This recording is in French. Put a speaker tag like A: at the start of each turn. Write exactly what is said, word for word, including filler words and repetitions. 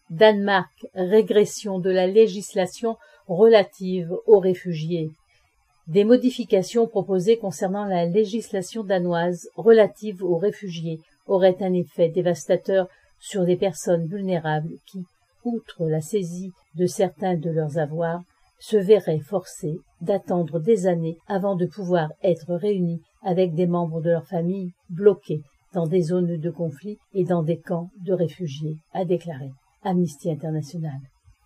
A: Danemark, régression de la législation relative aux réfugiés. Des modifications proposées concernant la législation danoise relative aux réfugiés auraient un effet dévastateur sur des personnes vulnérables qui, outre la saisie de certains de leurs avoirs, se verraient forcés d'attendre des années avant de pouvoir être réunis avec des membres de leur famille bloqués dans des zones de conflit et dans des camps de réfugiés, a déclaré Amnesty International.